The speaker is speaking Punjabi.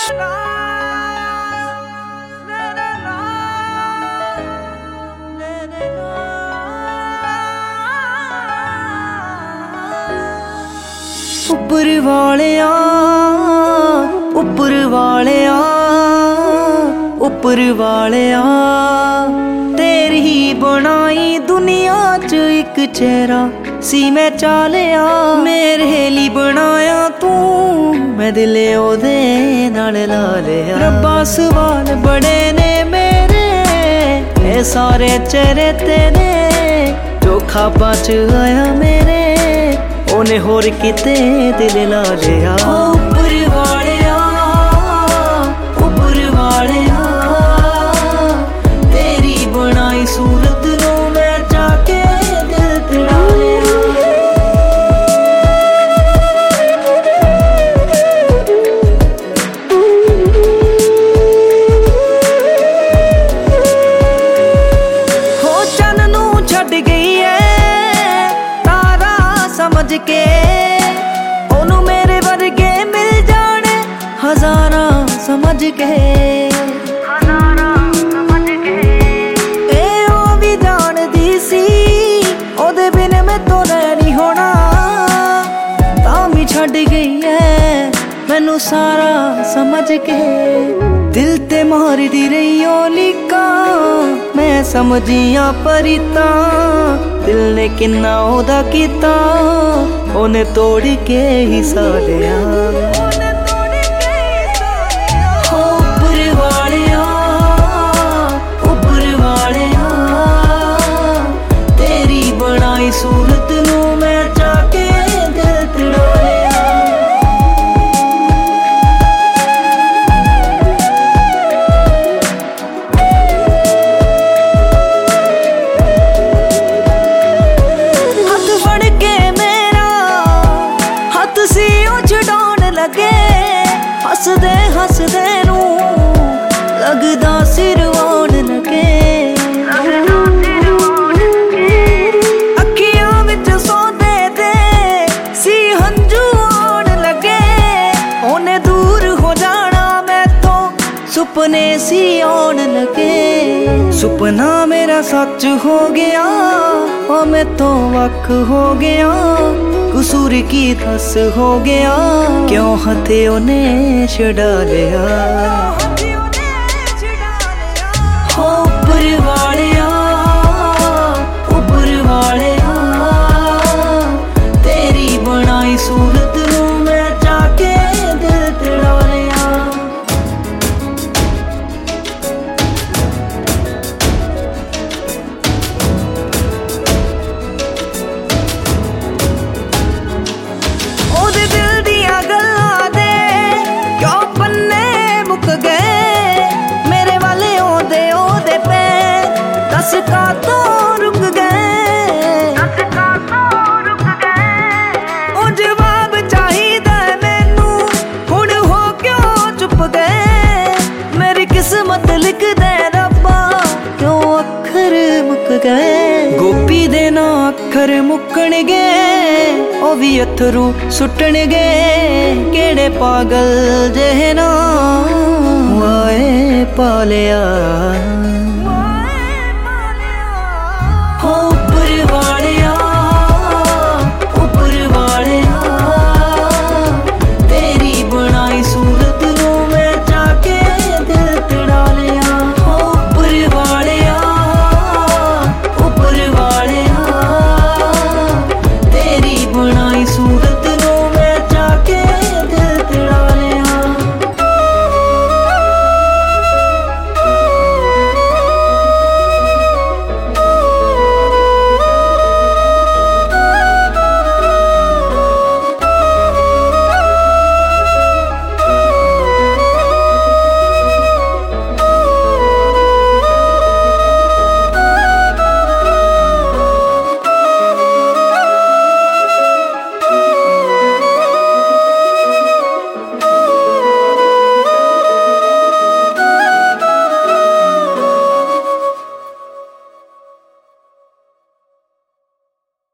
ਉੱਪਰ ਵਾਲਿਆ ਉੱਪਰ ਵਾਲਿਆ ਉੱਪਰ ਵਾਲਿਆ ਤੇਰੀ ਹੀ ਬਣਾਈ ਦੁਨੀਆ 'ਚ ਇੱਕ ਚਿਹਰਾ ਸੀ ਮੈਂ ਚਾਲਿਆ ਮੇਰੇ ਲਈ ਬਣਾਇਆ ਤੂੰ ਮੈਂ ਦਿਲ ਉਹਦੇ ਨਾਲ ਲਾ ਲਿਆ ਰੱਬਾ ਸਵਾਲ ਬੜੇ ਨੇ ਮੇਰੇ ਇਹ ਸਾਰੇ ਚਿਹਰੇ ਤੇਰੇ ਜੋ ਖਾਬਾਂ 'ਚ ਆਇਆ ਮੇਰੇ ਉਹਨੇ ਹੋਰ ਕਿਤੇ ਦਿਲ ਲਾ ਲਿਆ ਉੱਪਰ ਵਾਲਿਆ ਉੱਪਰ ਵਾਲਿਆ ਤੇਰੀ ਬਣਾਈ ਸੂਰਤ ਨੂੰ ਮੈਂ ਜਾ ਕੇ ਦਿਲ ਤੜਾ ਲਿਆ ਹੋ ਚੰਨ ਨੂੰ ਛੱਡ ਗਈ ਐ ਤਾਰਾ ਸਮਝ ਕੇ ਉਹਨੂੰ ਮੇਰੇ ਵਰਗੇ ਮਿਲ ਜਾਣੇ ਹਜ਼ਾਰਾਂ ਸਮਝ ਕੇ ਇਹ ਉਹ ਵੀ ਜਾਣਦੀ ਸੀ ਉਹਦੇ ਬਿਨ ਮੈਥੋਂ ਨਹੀਂ ਹੋਣਾ ਤਾਂ ਵੀ ਛੱਡ ਗਈ ਐ ਮੈਨੂੰ ਸਾਰਾ ਸਮਝ ਕੇ ਦਿਲ ਤੇ ਮਾਰਦੀ ਰਹੀ ਉਹ ਲੀਕਾਂ ਮੈਂ ਸਮਝੀਆਂ ਪਰੀਤਾਂ ਦਿਲ ਨੇ ਕਿੰਨਾ ਉਹਦਾ ਕੀਤਾ ਉਹਨੇ ਤੋੜ ਕੇ ਹੀ ਸਾਲਿਆ ਉੱਪਰ ਵਾਲਿਆ ਉੱਪਰ ਵਾਲਿਆ ਤੇਰੀ ਬਣਾਈ ਸੂਰਤ ਨੂੰ ਮੈਂ ਜਾ ਕੇ ਦਿਲ ਤੜਾ ਲਿਆ ਹੱਸਦੇ ਹੱਸਦੇ ਨੂੰ ਲੱਗਦਾ ਸਿਰ ਵਾਉਣ ਲੱਗੇ ਅੱਖੀਆਂ ਵਿੱਚ ਸੌਦੇ ਦੇ ਸੀ ਹੰਝੂ ਆਉਣ ਲੱਗੇ ਉਹਨੇ ਦੂਰ ਹੋ ਜਾਣਾ ਮੈਥੋਂ ਸੁਪਨੇ ਸੀ ਆਉਣ ਲੱਗੇ ਸੁਪਨਾ ਮੇਰਾ ਸੱਚ ਹੋ ਗਿਆ ਉਹ ਮੈਥੋਂ ਵੱਖ ਹੋ ਗਿਆ ਕਸੂਰ ਕੀ ਦੱਸ ਹੋ ਗਿਆ ਕਿਉਂ ਹੱਥੇ ਉਹਨੇ ਛਡਾ ਲਿਆ ਉੱਪਰ ਵਾਲਿਆ ਉੱਪਰ ਵਾਲਿਆ ਤੇਰੀ ਬਣਾਈ ਸੂਰਤ ਨੂੰ ਮੈਂ ਜਾ ਕੇ ਦਿਲ ਤੜਾ ਲਿਆ ਕਾਤੋਂ ਰੁਕ ਗਏ ਉਹ ਜਵਾਬ ਚਾਹੀਦਾ ਮੈਨੂੰ ਹੁਣ ਹੋ ਕਿਉਂ ਚੁੱਪ ਗਏ ਮੇਰੀ ਕਿਸਮਤ ਲਿਖਦੇ ਰੱਬਾ ਕਿਉਂ ਅੱਖਰ ਮੁੱਕ ਗਏ ਗੋਪੀ ਦੇ ਨਾ ਅੱਖਰ ਮੁੱਕਣਗੇ ਉਹ ਵੀ ਅਥਰੂ ਸੁੱਟਣਗੇ ਕਿਹੜੇ ਪਾਗਲ ਜਿਹੇ ਨਾ ਵਾਏ ਪਾਲਿਆ